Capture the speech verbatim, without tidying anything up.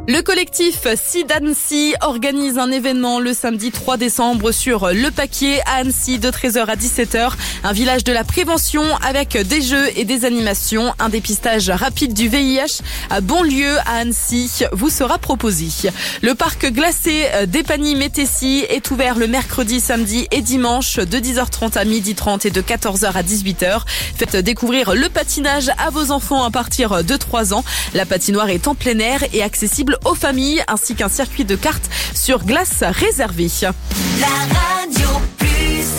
Le collectif Si d'Annecy organise un événement le samedi trois décembre sur Le Paquier à Annecy de treize heures à dix-sept heures. Un village de la prévention avec des jeux et des animations. Un dépistage rapide du V I H à Bonlieu à Annecy vous sera proposé. Le parc glacé d'Épagny-Métessy est ouvert le mercredi, samedi et dimanche de dix heures trente à midi trente et de quatorze heures à dix-huit heures. Faites découvrir le patinage à vos enfants à partir de trois ans. La patinoire est en plein air et accessible aux familles ainsi qu'un circuit de karts sur glace réservé. La